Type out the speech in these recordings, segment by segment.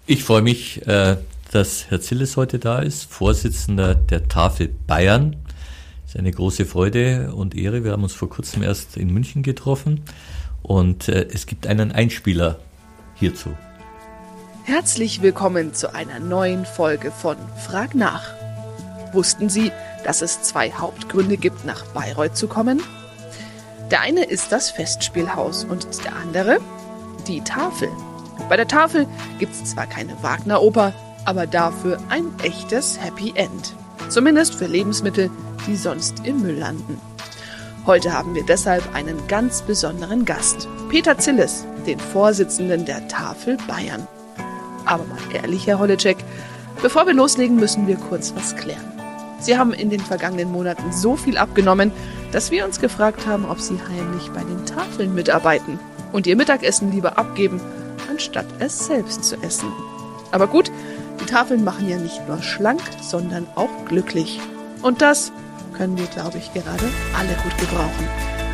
Ich freue mich, dass Herr Zilles heute da ist, Vorsitzender der Tafel Bayern. Das ist eine große Freude und Ehre. Wir haben uns vor kurzem erst in München getroffen und es gibt einen Einspieler hierzu. Herzlich willkommen zu einer neuen Folge von Frag nach. Wussten Sie, dass es 2 Hauptgründe gibt, nach Bayreuth zu kommen? Der eine ist das Festspielhaus und der andere die Tafel. Bei der Tafel gibt es zwar keine Wagner-Oper, aber dafür ein echtes Happy End. Zumindest für Lebensmittel, die sonst im Müll landen. Heute haben wir deshalb einen ganz besonderen Gast, Peter Zilles, den Vorsitzenden der Tafel Bayern. Aber mal ehrlich, Herr Holleczek, bevor wir loslegen, müssen wir kurz was klären. Sie haben in den vergangenen Monaten so viel abgenommen, dass wir uns gefragt haben, ob Sie heimlich bei den Tafeln mitarbeiten und Ihr Mittagessen lieber abgeben, anstatt es selbst zu essen. Aber gut, die Tafeln machen ja nicht nur schlank, sondern auch glücklich. Und das können wir, glaube ich, gerade alle gut gebrauchen.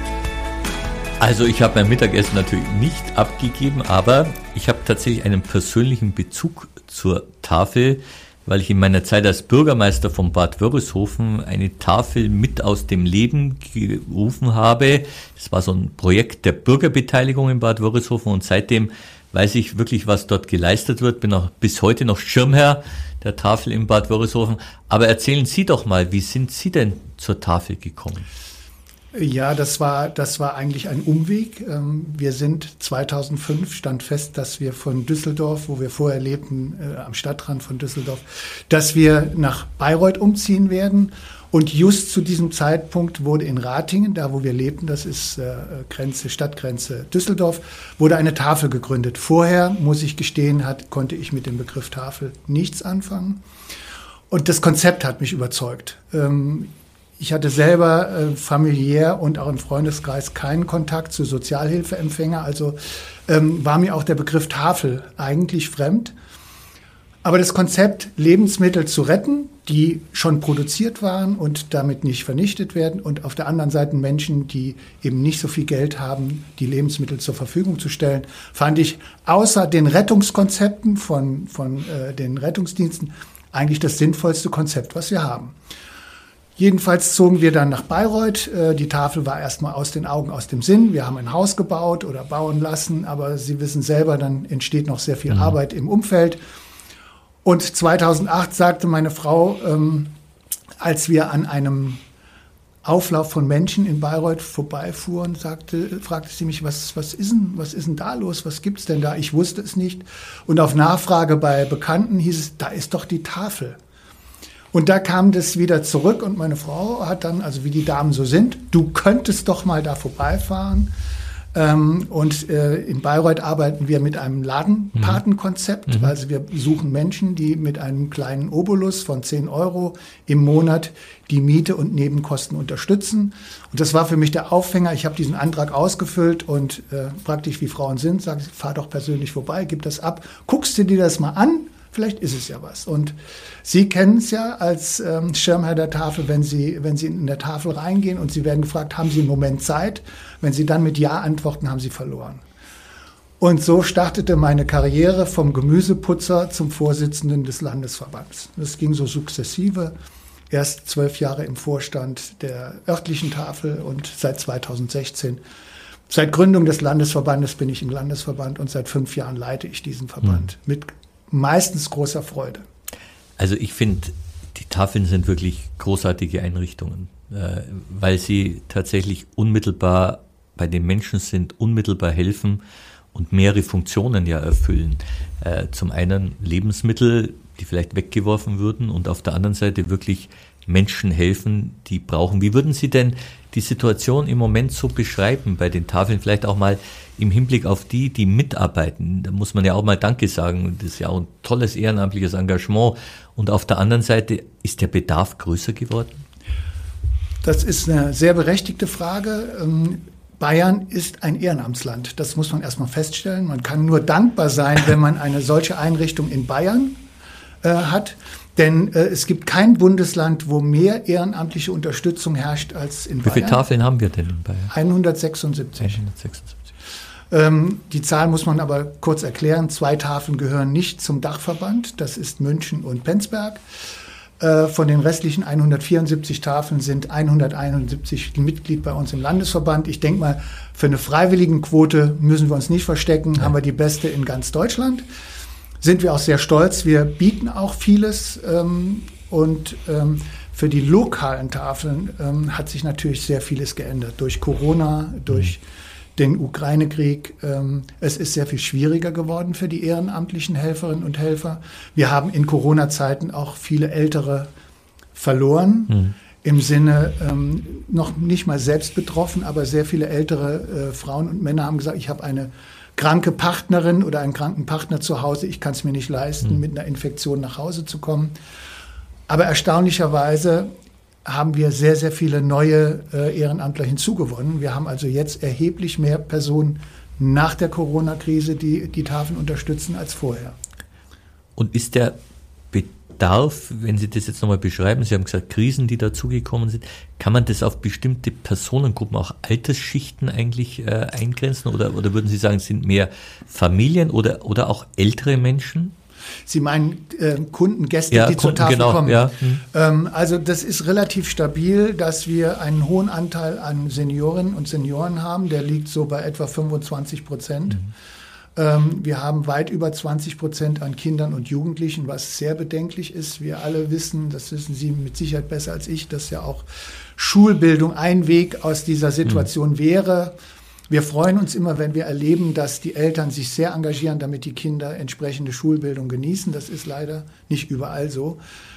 Also ich habe mein Mittagessen natürlich nicht abgegeben, aber ich habe tatsächlich einen persönlichen Bezug zur Tafel, weil ich in meiner Zeit als Bürgermeister von Bad Wörishofen eine Tafel mit aus dem Leben gerufen habe. Das war so ein Projekt der Bürgerbeteiligung in Bad Wörishofen und seitdem weiß ich wirklich, was dort geleistet wird. Bin auch bis heute noch Schirmherr der Tafel in Bad Wörishofen. Aber erzählen Sie doch mal, wie sind Sie denn zur Tafel gekommen? Ja, das war eigentlich ein Umweg. Wir sind 2005, stand fest, dass wir von Düsseldorf, wo wir vorher lebten, am Stadtrand von Düsseldorf, dass wir nach Bayreuth umziehen werden. Und just zu diesem Zeitpunkt wurde in Ratingen, da wo wir lebten, das ist Stadtgrenze Düsseldorf, wurde eine Tafel gegründet. Vorher, muss ich gestehen, konnte ich mit dem Begriff Tafel nichts anfangen. Und das Konzept hat mich überzeugt. Ich hatte selber familiär und auch im Freundeskreis keinen Kontakt zu Sozialhilfeempfänger, also war mir auch der Begriff Tafel eigentlich fremd. Aber das Konzept, Lebensmittel zu retten, die schon produziert waren und damit nicht vernichtet werden und auf der anderen Seite Menschen, die eben nicht so viel Geld haben, die Lebensmittel zur Verfügung zu stellen, fand ich außer den Rettungskonzepten von den Rettungsdiensten eigentlich das sinnvollste Konzept, was wir haben. Jedenfalls zogen wir dann nach Bayreuth. Die Tafel war erstmal aus den Augen, aus dem Sinn. Wir haben ein Haus gebaut oder bauen lassen, aber Sie wissen selber, dann entsteht noch sehr viel Arbeit im Umfeld. Und 2008 sagte meine Frau, als wir an einem Auflauf von Menschen in Bayreuth vorbeifuhren, fragte sie mich, was ist denn da los? Was gibt's denn da? Ich wusste es nicht. Und auf Nachfrage bei Bekannten hieß es, da ist doch die Tafel. Und da kam das wieder zurück und meine Frau hat dann, also wie die Damen so sind, du könntest doch mal da vorbeifahren. Und in Bayreuth arbeiten wir mit einem Ladenpatenkonzept. Also wir suchen Menschen, die mit einem kleinen Obolus von 10 € im Monat die Miete und Nebenkosten unterstützen. Und das war für mich der Aufhänger. Ich habe diesen Antrag ausgefüllt und praktisch wie Frauen sind, sage ich, fahr doch persönlich vorbei, gib das ab. Guckst du dir das mal an? Vielleicht ist es ja was. Und Sie kennen es ja als Schirmherr der Tafel, wenn Sie in der Tafel reingehen und Sie werden gefragt, haben Sie einen Moment Zeit? Wenn Sie dann mit Ja antworten, haben Sie verloren. Und so startete meine Karriere vom Gemüseputzer zum Vorsitzenden des Landesverbands. Das ging so sukzessive. Erst 12 Jahre im Vorstand der örtlichen Tafel und seit 2016. Seit Gründung des Landesverbandes bin ich im Landesverband und seit 5 Jahren leite ich diesen Verband mit meistens großer Freude. Also ich finde, die Tafeln sind wirklich großartige Einrichtungen, weil sie tatsächlich unmittelbar bei den Menschen sind, unmittelbar helfen und mehrere Funktionen ja erfüllen. Zum einen Lebensmittel, die vielleicht weggeworfen würden und auf der anderen Seite wirklich Menschen helfen, die brauchen. Wie würden Sie denn die Situation im Moment so beschreiben bei den Tafeln, vielleicht auch mal im Hinblick auf die mitarbeiten? Da muss man ja auch mal Danke sagen. Das ist ja auch ein tolles ehrenamtliches Engagement. Und auf der anderen Seite, ist der Bedarf größer geworden? Das ist eine sehr berechtigte Frage. Bayern ist ein Ehrenamtsland. Das muss man erstmal feststellen. Man kann nur dankbar sein, wenn man eine solche Einrichtung in Bayern hat. Denn es gibt kein Bundesland, wo mehr ehrenamtliche Unterstützung herrscht als in Bayern. Wie viele Tafeln haben wir denn in Bayern? 176. Die Zahl muss man aber kurz erklären. 2 Tafeln gehören nicht zum Dachverband. Das ist München und Penzberg. Von den restlichen 174 Tafeln sind 171 Mitglied bei uns im Landesverband. Ich denke mal, für eine Freiwilligenquote müssen wir uns nicht verstecken. Haben wir die beste in ganz Deutschland. Sind wir auch sehr stolz. Wir bieten auch vieles. Und für die lokalen Tafeln hat sich natürlich sehr vieles geändert. Durch Corona, durch den Ukraine-Krieg. Es ist sehr viel schwieriger geworden für die ehrenamtlichen Helferinnen und Helfer. Wir haben in Corona-Zeiten auch viele Ältere verloren. Im Sinne, noch nicht mal selbst betroffen, aber sehr viele ältere Frauen und Männer haben gesagt, ich habe eine kranke Partnerin oder einen kranken Partner zu Hause, ich kann es mir nicht leisten, mit einer Infektion nach Hause zu kommen. Aber erstaunlicherweise haben wir sehr, sehr viele neue Ehrenamtler hinzugewonnen. Wir haben also jetzt erheblich mehr Personen nach der Corona-Krise, die die Tafeln unterstützen, als vorher. Und ist der Bedarf, wenn Sie das jetzt nochmal beschreiben, Sie haben gesagt, Krisen, die dazugekommen sind, kann man das auf bestimmte Personengruppen, auch Altersschichten eigentlich eingrenzen? Oder würden Sie sagen, es sind mehr Familien oder auch ältere Menschen? Sie meinen Kunden, Gäste, die zur Tafel kommen. Ja. Also das ist relativ stabil, dass wir einen hohen Anteil an Seniorinnen und Senioren haben. Der liegt so bei etwa 25%. Wir haben weit über 20% an Kindern und Jugendlichen, was sehr bedenklich ist. Wir alle wissen, das wissen Sie mit Sicherheit besser als ich, dass ja auch Schulbildung ein Weg aus dieser Situation wäre. Wir freuen uns immer, wenn wir erleben, dass die Eltern sich sehr engagieren, damit die Kinder entsprechende Schulbildung genießen. Das ist leider nicht überall so.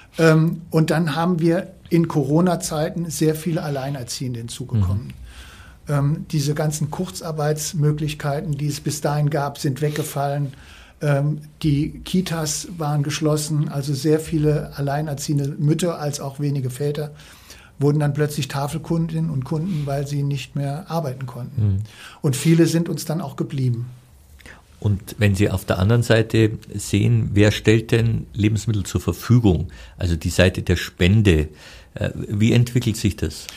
Und dann haben wir in Corona-Zeiten sehr viele Alleinerziehende hinzugekommen. Diese ganzen Kurzarbeitsmöglichkeiten, die es bis dahin gab, sind weggefallen. Die Kitas waren geschlossen, also sehr viele alleinerziehende Mütter als auch wenige Väter wurden dann plötzlich Tafelkundinnen und Kunden, weil sie nicht mehr arbeiten konnten. Und viele sind uns dann auch geblieben. Und wenn Sie auf der anderen Seite sehen, wer stellt denn Lebensmittel zur Verfügung? Also die Seite der Spende. Wie entwickelt sich das?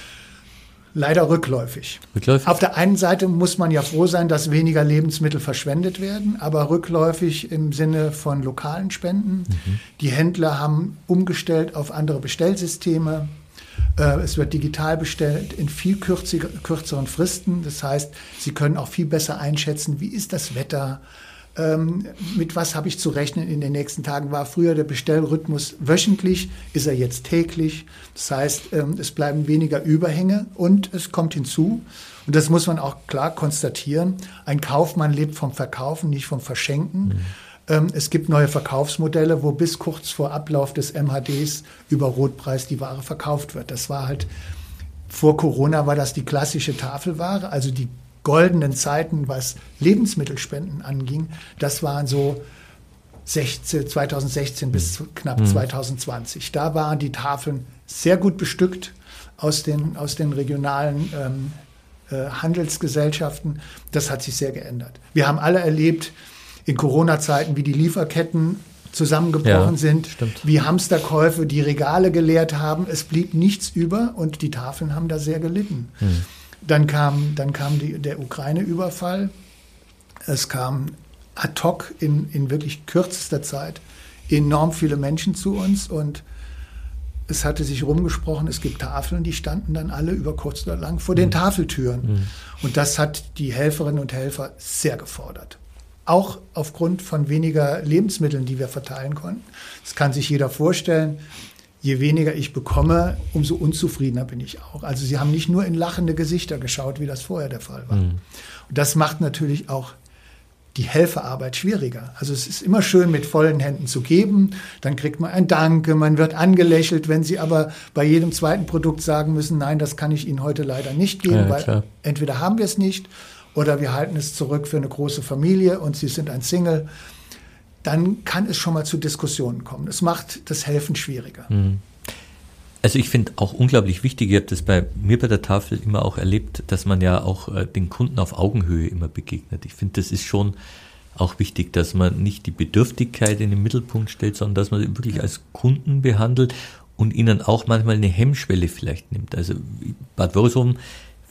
Leider rückläufig. Auf der einen Seite muss man ja froh sein, dass weniger Lebensmittel verschwendet werden, aber rückläufig im Sinne von lokalen Spenden. Die Händler haben umgestellt auf andere Bestellsysteme. Es wird digital bestellt in viel kürzeren Fristen. Das heißt, Sie können auch viel besser einschätzen, wie ist das Wetter, mit was habe ich zu rechnen in den nächsten Tagen. War früher der Bestellrhythmus wöchentlich, ist er jetzt täglich. Das heißt, es bleiben weniger Überhänge und es kommt hinzu, und das muss man auch klar konstatieren, ein Kaufmann lebt vom Verkaufen, nicht vom Verschenken. Es gibt neue Verkaufsmodelle, wo bis kurz vor Ablauf des MHDs über Rotpreis die Ware verkauft wird. Das war halt, vor Corona war das die klassische Tafelware, also die goldenen Zeiten, was Lebensmittelspenden anging. Das waren so 2016 bis knapp 2020. Da waren die Tafeln sehr gut bestückt aus den regionalen Handelsgesellschaften. Das hat sich sehr geändert. Wir haben alle erlebt, in Corona-Zeiten, wie die Lieferketten zusammengebrochen sind, stimmt. Wie Hamsterkäufe die Regale geleert haben. Es blieb nichts über und die Tafeln haben da sehr gelitten. Dann kam der Ukraine-Überfall. Es kam ad hoc in wirklich kürzester Zeit enorm viele Menschen zu uns und es hatte sich rumgesprochen, es gibt Tafeln, die standen dann alle über kurz oder lang vor den Tafeltüren. Und das hat die Helferinnen und Helfer sehr gefordert. Auch aufgrund von weniger Lebensmitteln, die wir verteilen konnten. Das kann sich jeder vorstellen. Je weniger ich bekomme, umso unzufriedener bin ich auch. Also sie haben nicht nur in lachende Gesichter geschaut, wie das vorher der Fall war. Und das macht natürlich auch die Helferarbeit schwieriger. Also es ist immer schön, mit vollen Händen zu geben. Dann kriegt man ein Danke, man wird angelächelt. Wenn Sie aber bei jedem zweiten Produkt sagen müssen, nein, das kann ich Ihnen heute leider nicht geben, weil entweder haben wir es nicht oder wir halten es zurück für eine große Familie und Sie sind ein Single, dann kann es schon mal zu Diskussionen kommen. Es macht das Helfen schwieriger. Also ich finde auch unglaublich wichtig, ich habe das bei mir bei der Tafel immer auch erlebt, dass man ja auch den Kunden auf Augenhöhe immer begegnet. Ich finde, das ist schon auch wichtig, dass man nicht die Bedürftigkeit in den Mittelpunkt stellt, sondern dass man sie wirklich als Kunden behandelt und ihnen auch manchmal eine Hemmschwelle vielleicht nimmt. Also Bad Wörishofen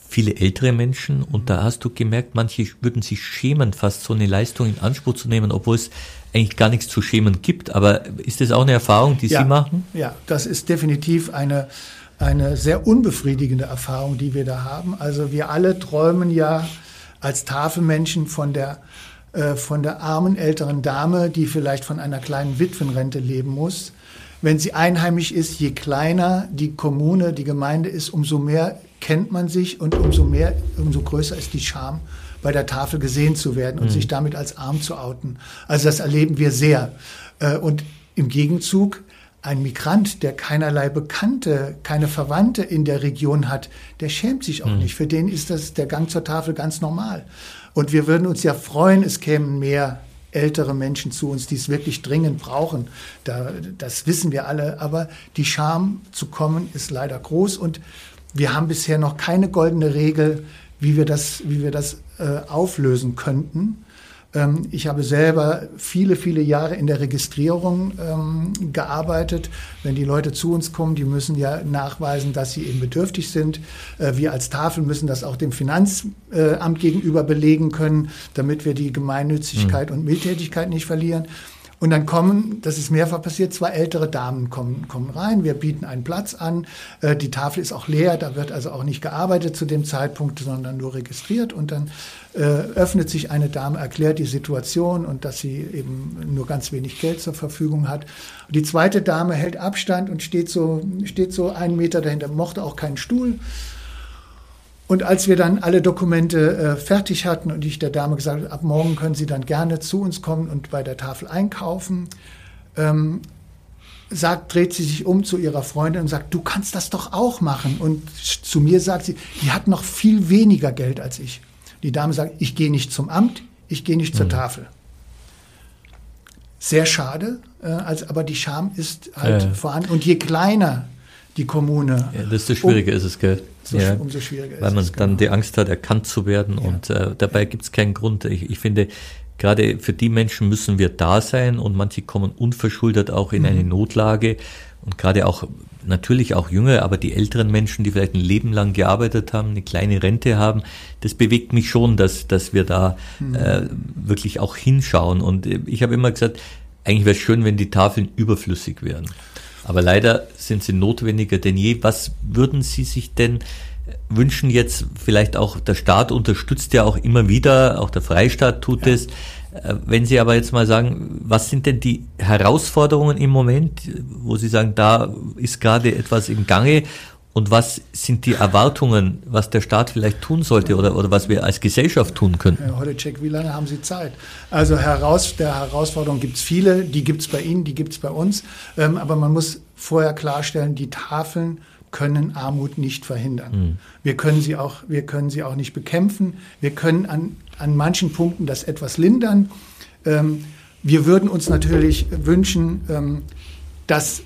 viele ältere Menschen und da hast du gemerkt, manche würden sich schämen, fast so eine Leistung in Anspruch zu nehmen, obwohl es eigentlich gar nichts zu schämen gibt. Aber ist das auch eine Erfahrung, die Sie machen? Ja, das ist definitiv eine sehr unbefriedigende Erfahrung, die wir da haben. Also wir alle träumen ja als Tafelmenschen von der armen älteren Dame, die vielleicht von einer kleinen Witwenrente leben muss. Wenn sie einheimisch ist, je kleiner die Kommune, die Gemeinde ist, umso mehr kennt man sich und umso größer ist die Scham, bei der Tafel gesehen zu werden und sich damit als arm zu outen. Also das erleben wir sehr. Und im Gegenzug, ein Migrant, der keinerlei Bekannte, keine Verwandte in der Region hat, der schämt sich auch nicht. Für den ist das der Gang zur Tafel ganz normal. Und wir würden uns ja freuen, es kämen mehr ältere Menschen zu uns, die es wirklich dringend brauchen. Das wissen wir alle. Aber die Scham zu kommen ist leider groß. Und wir haben bisher noch keine goldene Regel, wie wir das auflösen könnten. Ich habe selber viele, viele Jahre in der Registrierung gearbeitet. Wenn die Leute zu uns kommen, die müssen ja nachweisen, dass sie eben bedürftig sind. Wir als Tafel müssen das auch dem Finanzamt gegenüber belegen können, damit wir die Gemeinnützigkeit und Mildtätigkeit nicht verlieren. Und dann das ist mehrfach passiert, 2 ältere Damen kommen rein, wir bieten einen Platz an, die Tafel ist auch leer, da wird also auch nicht gearbeitet zu dem Zeitpunkt, sondern nur registriert und dann öffnet sich eine Dame, erklärt die Situation und dass sie eben nur ganz wenig Geld zur Verfügung hat. Und die zweite Dame hält Abstand und steht so 1 Meter dahinter, mochte auch keinen Stuhl. Und als wir dann alle Dokumente fertig hatten und ich der Dame gesagt habe, ab morgen können Sie dann gerne zu uns kommen und bei der Tafel einkaufen, dreht sie sich um zu ihrer Freundin und sagt, du kannst das doch auch machen. Und zu mir sagt sie, die hat noch viel weniger Geld als ich. Die Dame sagt, ich gehe nicht zum Amt, ich gehe nicht zur Tafel. Sehr schade, aber die Scham ist halt vorhanden. Und je kleiner die Kommune... Ja, desto schwieriger ist es, gell? Umso schwieriger ist es. Weil man dann die Angst hat, erkannt zu werden und dabei gibt es keinen Grund. Ich finde, gerade für die Menschen müssen wir da sein und manche kommen unverschuldet auch in eine Notlage und gerade auch, natürlich auch Jüngere, aber die älteren Menschen, die vielleicht ein Leben lang gearbeitet haben, eine kleine Rente haben, das bewegt mich schon, dass wir da wirklich auch hinschauen und ich habe immer gesagt, eigentlich wäre es schön, wenn die Tafeln überflüssig wären. Aber leider sind sie notwendiger denn je. Was würden Sie sich denn wünschen jetzt? Vielleicht auch der Staat unterstützt ja auch immer wieder, auch der Freistaat tut es. Wenn Sie aber jetzt mal sagen, was sind denn die Herausforderungen im Moment, wo Sie sagen, da ist gerade etwas im Gange und was sind die Erwartungen, was der Staat vielleicht tun sollte oder was wir als Gesellschaft tun könnten? Herr Holleczek, wie lange haben Sie Zeit? Also der Herausforderungen gibt es viele, die gibt es bei Ihnen, die gibt es bei uns. Aber man muss vorher klarstellen, die Tafeln können Armut nicht verhindern. Wir können sie auch nicht bekämpfen. Wir können an manchen Punkten das etwas lindern. Wir würden uns natürlich wünschen, dass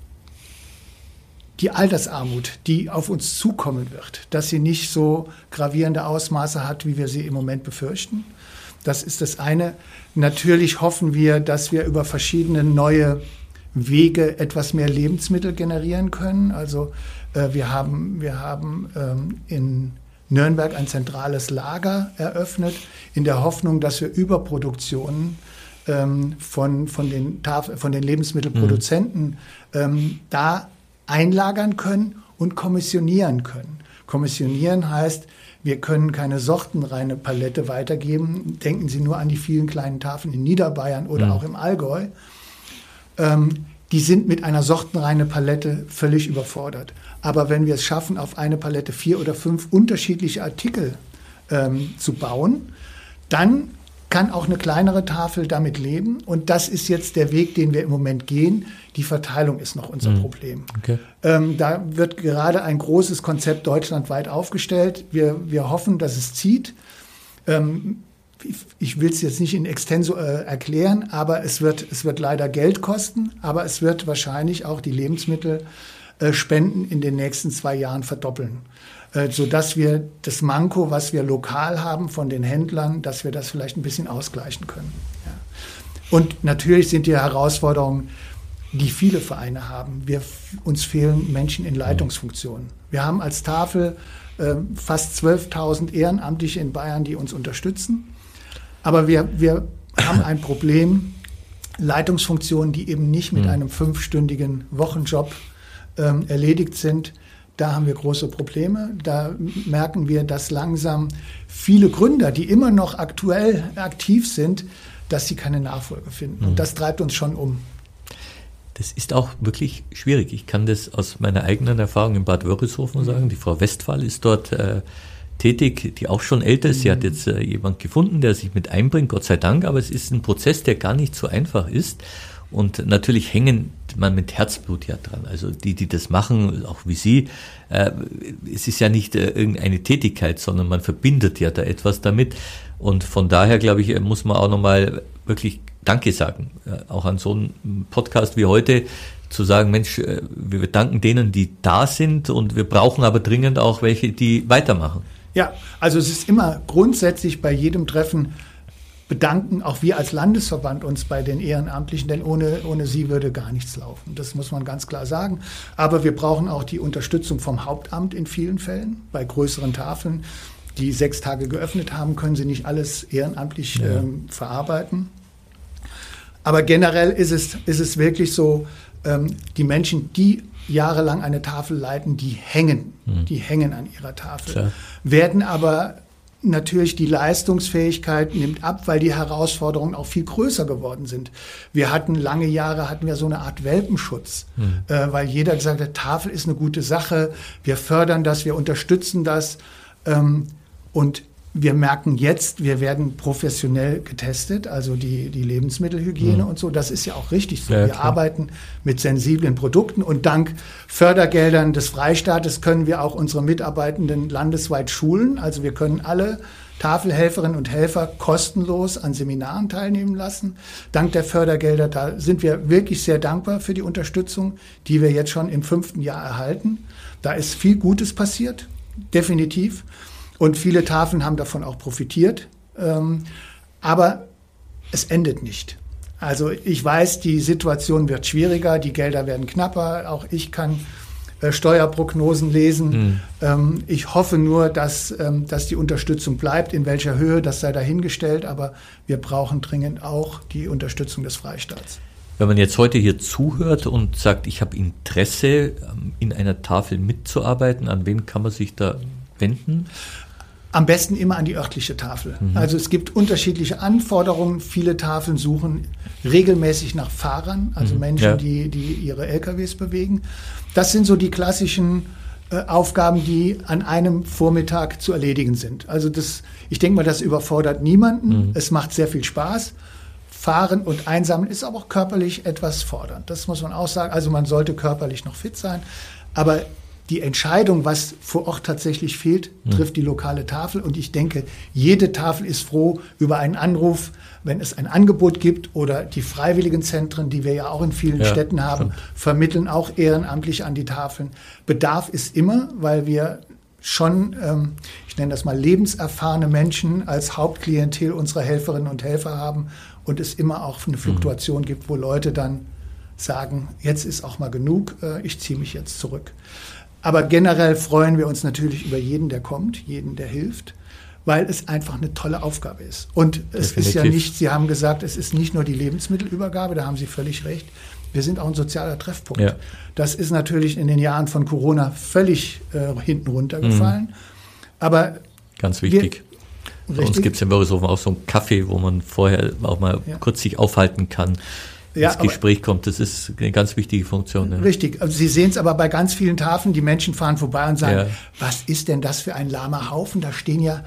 die Altersarmut, die auf uns zukommen wird, dass sie nicht so gravierende Ausmaße hat, wie wir sie im Moment befürchten. Das ist das eine. Natürlich hoffen wir, dass wir über verschiedene neue Wege etwas mehr Lebensmittel generieren können. Also wir haben in Nürnberg ein zentrales Lager eröffnet, in der Hoffnung, dass wir Überproduktionen von den Lebensmittelproduzenten da einlagern können und kommissionieren können. Kommissionieren heißt, wir können keine sortenreine Palette weitergeben. Denken Sie nur an die vielen kleinen Tafeln in Niederbayern oder auch im Allgäu. Die sind mit einer sortenreinen Palette völlig überfordert. Aber wenn wir es schaffen, auf eine Palette 4 oder 5 unterschiedliche Artikel zu bauen, dann kann auch eine kleinere Tafel damit leben. Und das ist jetzt der Weg, den wir im Moment gehen. Die Verteilung ist noch unser Problem. Okay. Da wird gerade ein großes Konzept deutschlandweit aufgestellt. Wir hoffen, dass es zieht. Ich will es jetzt nicht in extenso erklären, aber es wird leider Geld kosten. Aber es wird wahrscheinlich auch die Lebensmittelspenden in den nächsten 2 Jahren verdoppeln. Sodass wir das Manko, was wir lokal haben von den Händlern, dass wir das vielleicht ein bisschen ausgleichen können. Ja. Und natürlich sind die Herausforderungen, die viele Vereine haben. Uns fehlen Menschen in Leitungsfunktionen. Wir haben als Tafel fast 12.000 Ehrenamtliche in Bayern, die uns unterstützen. Aber wir haben ein Problem, Leitungsfunktionen, die eben nicht mit einem 5-stündigen Wochenjob erledigt sind. Da haben wir große Probleme. Da merken wir, dass langsam viele Gründer, die immer noch aktuell aktiv sind, dass sie keine Nachfolge finden. Und das treibt uns schon um. Das ist auch wirklich schwierig. Ich kann das aus meiner eigenen Erfahrung in Bad Wörishofen sagen. Die Frau Westphal ist dort tätig, die auch schon älter ist. Sie hat jetzt jemand gefunden, der sich mit einbringt, Gott sei Dank. Aber es ist ein Prozess, der gar nicht so einfach ist. Und natürlich hängen man mit Herzblut ja dran. Also die das machen, auch wie Sie, es ist ja nicht irgendeine Tätigkeit, sondern man verbindet ja da etwas damit. Und von daher, glaube ich, muss man auch nochmal wirklich Danke sagen. Auch an so einem Podcast wie heute, zu sagen, Mensch, wir danken denen, die da sind, und wir brauchen aber dringend auch welche, die weitermachen. Ja, also es ist immer grundsätzlich bei jedem Treffen bedanken, auch wir als Landesverband, uns bei den Ehrenamtlichen, denn ohne sie würde gar nichts laufen. Das muss man ganz klar sagen. Aber wir brauchen auch die Unterstützung vom Hauptamt in vielen Fällen. Bei größeren Tafeln, die 6 Tage geöffnet haben, können sie nicht alles ehrenamtlich verarbeiten. Aber generell ist es wirklich so, die Menschen, die jahrelang eine Tafel leiten, die hängen an ihrer Tafel, Klar. werden aber natürlich, die Leistungsfähigkeit nimmt ab, weil die Herausforderungen auch viel größer geworden sind. Lange Jahre hatten wir so eine Art Welpenschutz, weil jeder gesagt hat, Tafel ist eine gute Sache, wir fördern das, wir unterstützen das, und wir merken jetzt, wir werden professionell getestet, also die Lebensmittelhygiene und so, das ist ja auch richtig so. Ja, wir arbeiten mit sensiblen Produkten, und dank Fördergeldern des Freistaates können wir auch unsere Mitarbeitenden landesweit schulen. Also wir können alle Tafelhelferinnen und Helfer kostenlos an Seminaren teilnehmen lassen. Dank der Fördergelder, da sind wir wirklich sehr dankbar für die Unterstützung, die wir jetzt schon im 5. Jahr erhalten. Da ist viel Gutes passiert, definitiv. Und viele Tafeln haben davon auch profitiert. Aber es endet nicht. Also ich weiß, die Situation wird schwieriger, die Gelder werden knapper. Auch ich kann Steuerprognosen lesen. Ich hoffe nur, dass die Unterstützung bleibt. In welcher Höhe, das sei dahingestellt. Aber wir brauchen dringend auch die Unterstützung des Freistaats. Wenn man jetzt heute hier zuhört und sagt, ich habe Interesse, in einer Tafel mitzuarbeiten, an wen kann man sich da wenden? Am besten immer an die örtliche Tafel. Also es gibt unterschiedliche Anforderungen. Viele Tafeln suchen regelmäßig nach Fahrern, also Menschen, die ihre LKWs bewegen. Das sind so die klassischen Aufgaben, die an einem Vormittag zu erledigen sind. Also ich denke mal, das überfordert niemanden. Es macht sehr viel Spaß. Fahren und Einsammeln ist aber auch körperlich etwas fordernd. Das muss man auch sagen. Also man sollte körperlich noch fit sein. Aber die Entscheidung, was vor Ort tatsächlich fehlt, trifft die lokale Tafel. Und ich denke, jede Tafel ist froh über einen Anruf, wenn es ein Angebot gibt, oder die Freiwilligenzentren, die wir ja auch in vielen Städten haben, vermitteln auch ehrenamtlich an die Tafeln. Bedarf ist immer, weil wir schon, ich nenne das mal, lebenserfahrene Menschen als Hauptklientel unserer Helferinnen und Helfer haben, und es immer auch eine Fluktuation gibt, wo Leute dann sagen, jetzt ist auch mal genug, ich ziehe mich jetzt zurück. Aber generell freuen wir uns natürlich über jeden, der kommt, jeden, der hilft, weil es einfach eine tolle Aufgabe ist. Und es ist ja nicht, Sie haben gesagt, es ist nicht nur die Lebensmittelübergabe, da haben Sie völlig recht. Wir sind auch ein sozialer Treffpunkt. Ja. Das ist natürlich in den Jahren von Corona völlig hinten runtergefallen. Aber ganz wichtig. Bei uns gibt es in Wörishofen auch so einen Café, wo man vorher auch mal kurz sich aufhalten kann. Ins Gespräch kommt, das ist eine ganz wichtige Funktion. Ne? Richtig, also Sie sehen es aber bei ganz vielen Tafeln, die Menschen fahren vorbei und sagen, was ist denn das für ein lahmer Haufen? Da stehen ja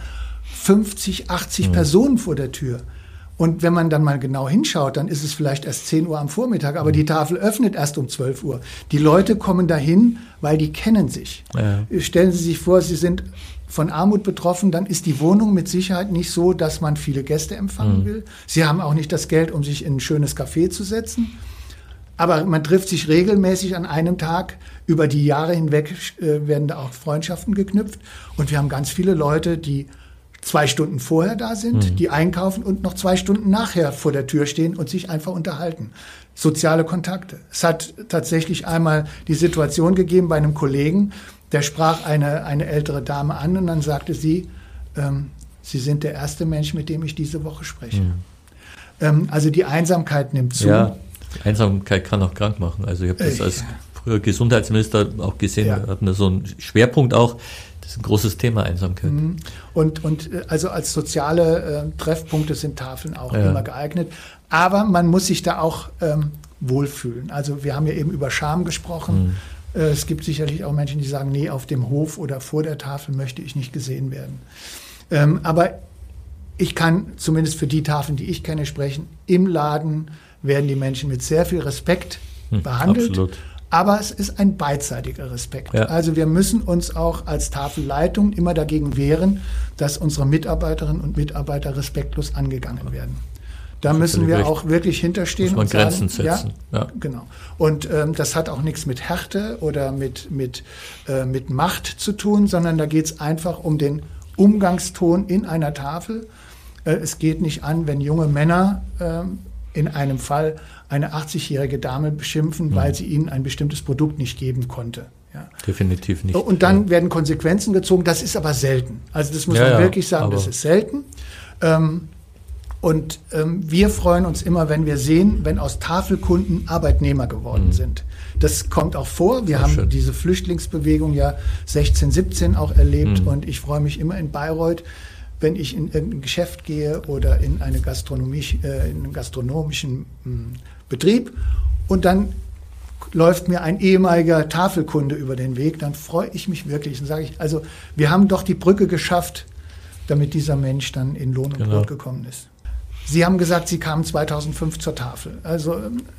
50, 80 Personen vor der Tür. Und wenn man dann mal genau hinschaut, dann ist es vielleicht erst 10 Uhr am Vormittag, aber die Tafel öffnet erst um 12 Uhr. Die Leute kommen dahin, weil die kennen sich. Ja. Stellen Sie sich vor, Sie sind von Armut betroffen, dann ist die Wohnung mit Sicherheit nicht so, dass man viele Gäste empfangen will. Sie haben auch nicht das Geld, um sich in ein schönes Café zu setzen. Aber man trifft sich regelmäßig an einem Tag. Über die Jahre hinweg werden da auch Freundschaften geknüpft. Und wir haben ganz viele Leute, die 2 Stunden vorher da sind, die einkaufen und noch 2 Stunden nachher vor der Tür stehen und sich einfach unterhalten. Soziale Kontakte. Es hat tatsächlich einmal die Situation gegeben bei einem Kollegen, der sprach eine ältere Dame an und dann sagte sie, Sie sind der erste Mensch, mit dem ich diese Woche spreche. Also die Einsamkeit nimmt zu. Ja, die Einsamkeit kann auch krank machen. Also ich habe das als früher Gesundheitsminister auch gesehen, wir hatten da so einen Schwerpunkt auch. Das ist ein großes Thema, Einsamkeit. Und also als soziale Treffpunkte sind Tafeln auch immer geeignet. Aber man muss sich da auch wohlfühlen. Also wir haben ja eben über Scham gesprochen. Es gibt sicherlich auch Menschen, die sagen, nee, auf dem Hof oder vor der Tafel möchte ich nicht gesehen werden. Aber ich kann zumindest für die Tafeln, die ich kenne, sprechen. Im Laden werden die Menschen mit sehr viel Respekt behandelt. Absolut. Aber es ist ein beidseitiger Respekt. Ja. Also wir müssen uns auch als Tafelleitung immer dagegen wehren, dass unsere Mitarbeiterinnen und Mitarbeiter respektlos angegangen werden. Da müssen wir auch wirklich hinterstehen und sagen, Grenzen setzen. Ja, genau. Und das hat auch nichts mit Härte oder mit Macht zu tun, sondern da geht es einfach um den Umgangston in einer Tafel. Es geht nicht an, wenn junge Männer in einem Fall eine 80-jährige Dame beschimpfen, weil sie ihnen ein bestimmtes Produkt nicht geben konnte. Ja. Definitiv nicht. Und dann werden Konsequenzen gezogen. Das ist aber selten. Also das muss man wirklich sagen, das ist selten. Und wir freuen uns immer, wenn wir sehen, wenn aus Tafelkunden Arbeitnehmer geworden sind. Das kommt auch vor. Wir haben diese Flüchtlingsbewegung ja 16, 17 auch erlebt. Und ich freue mich immer in Bayreuth, wenn ich in irgendein Geschäft gehe oder in einen gastronomischen Betrieb und dann läuft mir ein ehemaliger Tafelkunde über den Weg, dann freue ich mich wirklich. Dann sage ich, also wir haben doch die Brücke geschafft, damit dieser Mensch dann in Lohn und Brot gekommen ist. Sie haben gesagt, Sie kamen 2005 zur Tafel. Also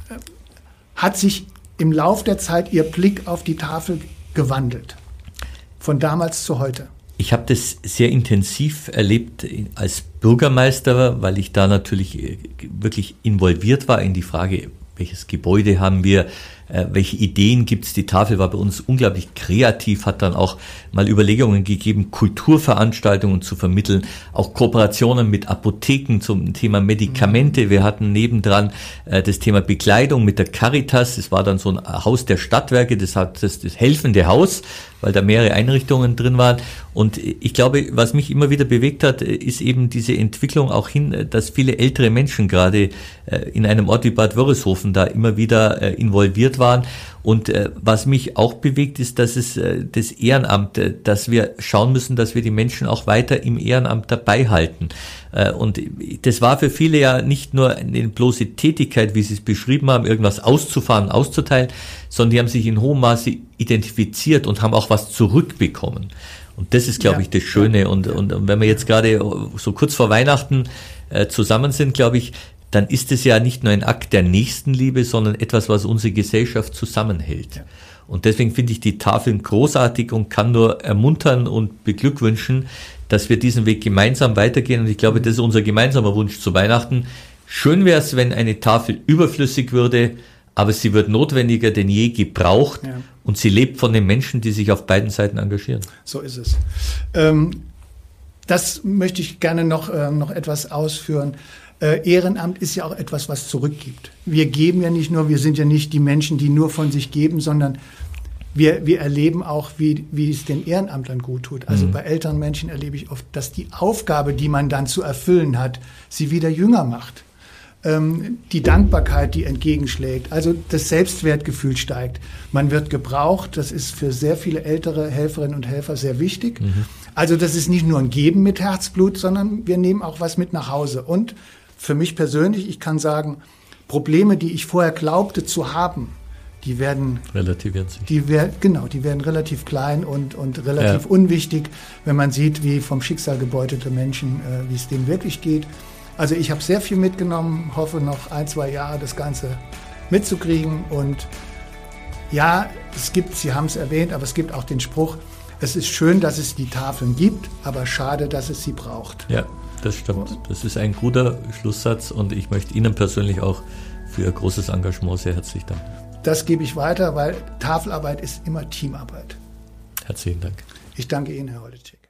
hat sich im Lauf der Zeit Ihr Blick auf die Tafel gewandelt, von damals zu heute? Ich habe das sehr intensiv erlebt als Bürgermeister, weil ich da natürlich wirklich involviert war in die Frage, welches Gebäude haben wir, welche Ideen gibt es. Die Tafel war bei uns unglaublich kreativ, hat dann auch mal Überlegungen gegeben, Kulturveranstaltungen zu vermitteln, auch Kooperationen mit Apotheken zum Thema Medikamente. Wir hatten nebendran das Thema Bekleidung mit der Caritas. Das war dann so ein Haus der Stadtwerke, das helfende Haus, weil da mehrere Einrichtungen drin waren. Und ich glaube, was mich immer wieder bewegt hat, ist eben diese Entwicklung auch hin, dass viele ältere Menschen gerade in einem Ort wie Bad Wörishofen da immer wieder involviert waren. Und was mich auch bewegt, ist, dass es das Ehrenamt, dass wir schauen müssen, dass wir die Menschen auch weiter im Ehrenamt dabei halten. Und das war für viele ja nicht nur eine bloße Tätigkeit, wie Sie es beschrieben haben, irgendwas auszufahren, auszuteilen, sondern die haben sich in hohem Maße identifiziert und haben auch was zurückbekommen. Und das ist, glaube ich, das Schöne. Und wenn wir jetzt gerade so kurz vor Weihnachten zusammen sind, glaube ich, dann ist es ja nicht nur ein Akt der Nächstenliebe, sondern etwas, was unsere Gesellschaft zusammenhält. Ja. Und deswegen finde ich die Tafeln großartig und kann nur ermuntern und beglückwünschen, dass wir diesen Weg gemeinsam weitergehen. Und ich glaube, das ist unser gemeinsamer Wunsch zu Weihnachten. Schön wäre es, wenn eine Tafel überflüssig würde, aber sie wird notwendiger denn je gebraucht und sie lebt von den Menschen, die sich auf beiden Seiten engagieren. So ist es. Das möchte ich gerne noch etwas ausführen. Ehrenamt ist ja auch etwas, was zurückgibt. Wir geben ja nicht nur, wir sind ja nicht die Menschen, die nur von sich geben, sondern wir erleben auch, wie es den Ehrenamtlern gut tut. Also bei älteren Menschen erlebe ich oft, dass die Aufgabe, die man dann zu erfüllen hat, sie wieder jünger macht. Die Dankbarkeit, die entgegenschlägt, also das Selbstwertgefühl steigt. Man wird gebraucht, das ist für sehr viele ältere Helferinnen und Helfer sehr wichtig. Also das ist nicht nur ein Geben mit Herzblut, sondern wir nehmen auch was mit nach Hause. Und für mich persönlich, ich kann sagen, Probleme, die ich vorher glaubte zu haben, die werden relativieren sich. Die werden relativ klein und relativ unwichtig, wenn man sieht, wie vom Schicksal gebeutelte Menschen, wie es denen wirklich geht. Also ich habe sehr viel mitgenommen, hoffe noch 1-2 Jahre das Ganze mitzukriegen. Und ja, es gibt, Sie haben es erwähnt, aber es gibt auch den Spruch, es ist schön, dass es die Tafeln gibt, aber schade, dass es sie braucht. Ja, das stimmt. Das ist ein guter Schlusssatz und ich möchte Ihnen persönlich auch für Ihr großes Engagement sehr herzlich danken. Das gebe ich weiter, weil Tafelarbeit ist immer Teamarbeit. Herzlichen Dank. Ich danke Ihnen, Herr Holitschek.